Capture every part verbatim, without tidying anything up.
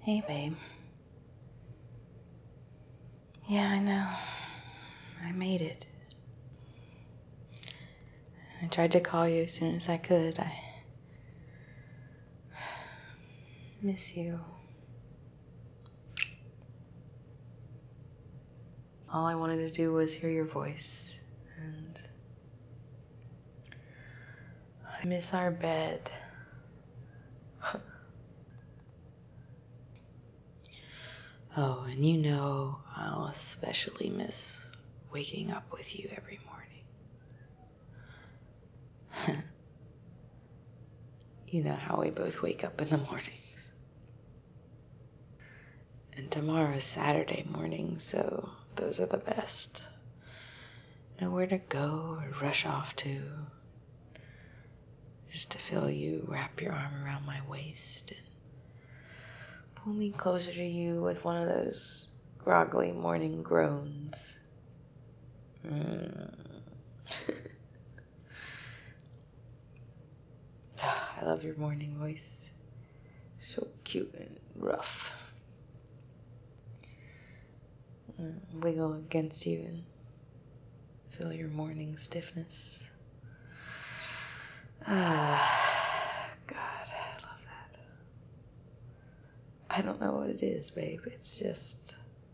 Hey, babe. Yeah, I know. I made it. I tried to call you as soon as I could. I miss you. All I wanted to do was hear your voice, and I miss our bed. Oh, and you know I'll especially miss waking up with you every morning. You know how we both wake up in the mornings. And tomorrow's Saturday morning, so those are the best. Nowhere to go or rush off to. Just to feel you wrap your arm around my waist and pull me closer to you with one of those groggly morning groans. Mm. I love your morning voice. So cute and rough. Mm, wiggle against you and feel your morning stiffness. Ah, God, I love that. I don't know what it is, babe. It's just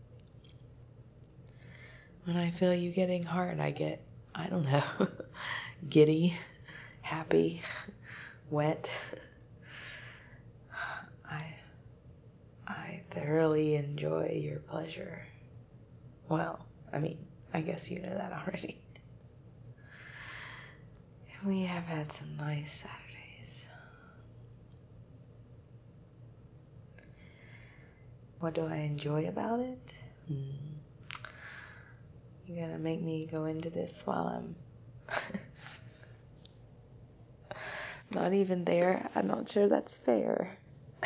when I feel you getting hard, I get, I don't know, giddy, happy, wet. I I thoroughly enjoy your pleasure. Well, I mean, I guess you know that already. We have had some nice Saturdays. What do I enjoy about it? Hmm. You gotta make me go into this while I'm not even there. I'm not sure that's fair.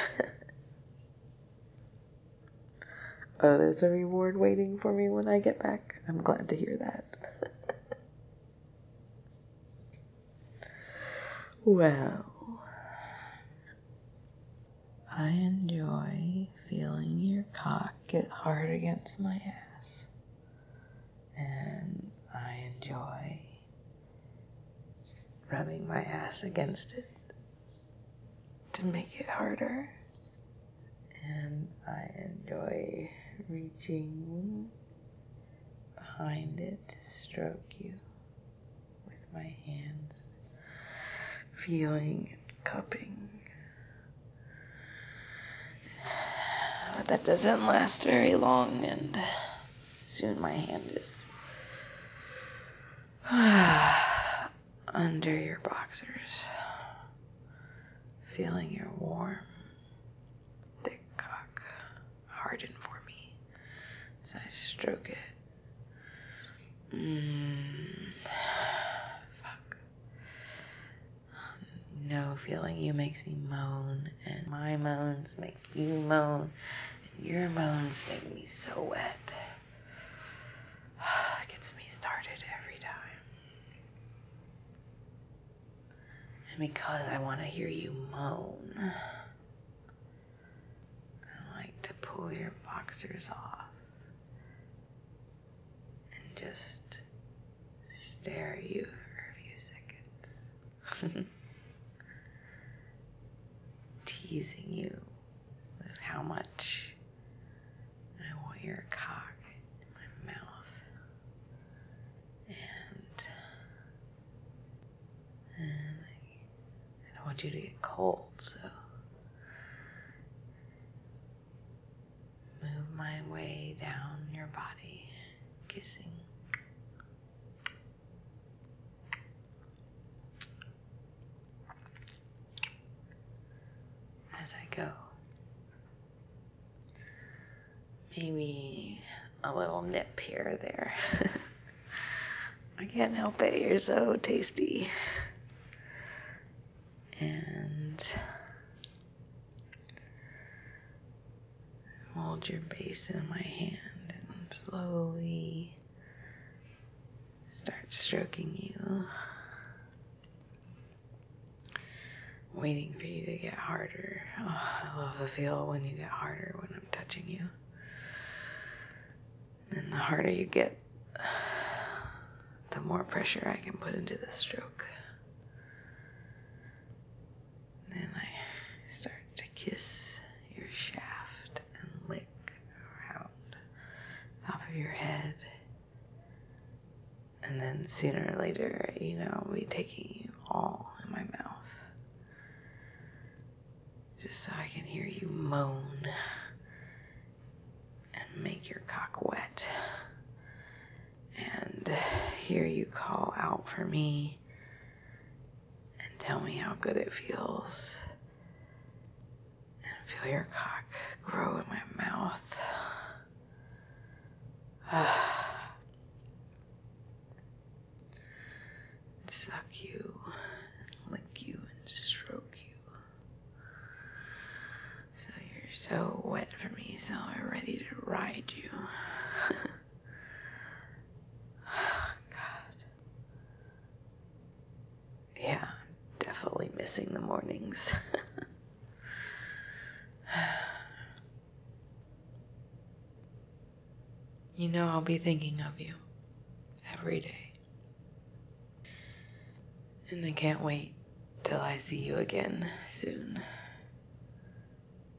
Oh, there's a reward waiting for me when I get back. I'm glad to hear that. Well, I enjoy feeling your cock get hard against my ass. And I enjoy rubbing my ass against it to make it harder. And I enjoy reaching behind it to stroke you with my hands, feeling and cupping. But that doesn't last very long, and soon my hand is under your boxers, feeling your warm, thick cock harden for me as I stroke it. Mmm. Fuck. No feeling you makes me moan, and my moans make you moan, and your moans make me so wet. Gets me started every time. And because I want to hear you moan, I like to pull your boxers off and just stare at you for a few seconds. Teasing you with how much I want your cock in my mouth. And, and I don't want you to get cold, so move my way down your body, kissing. As I go. Maybe a little nip here or there. I can't help it, you're so tasty. And hold your base in my hand and slowly start stroking you. waiting for you to get harder. Oh, I love the feel when you get harder when I'm touching you. And the harder you get, the more pressure I can put into the stroke. Then I start to kiss your shaft and lick around the top of your head. And then sooner or later, you know, I'll be taking you all in my mouth. Just so I can hear you moan and make your cock wet. And hear you call out for me and tell me how good it feels. And feel your cock grow in my mouth. Suck you, and lick you, and stroke you. So you're so wet for me, so I'm ready to ride you. God. Yeah, I'm definitely missing the mornings. You know I'll be thinking of you every day. And I can't wait till I see you again soon.